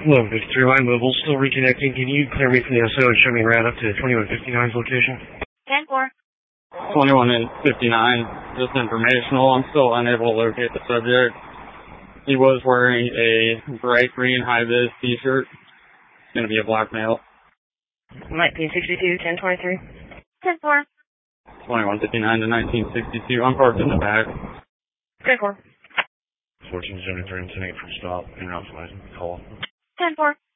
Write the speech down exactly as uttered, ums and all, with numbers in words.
Hello, fifty-three line mobile, still reconnecting. Can you clear me from the S O and show me around up to twenty-one fifty-nine's location? ten four. twenty-one fifty-nine, just informational. I'm still unable to locate the subject. He was wearing a bright green high-vis t-shirt. It's going to be a black male. nineteen sixty-two, ten twenty-three. ten four. twenty-one fifty-nine to nineteen sixty-two. I'm parked in the back. ten four. fourteen seventy-three and ten eight for stop. And out license call. ten four.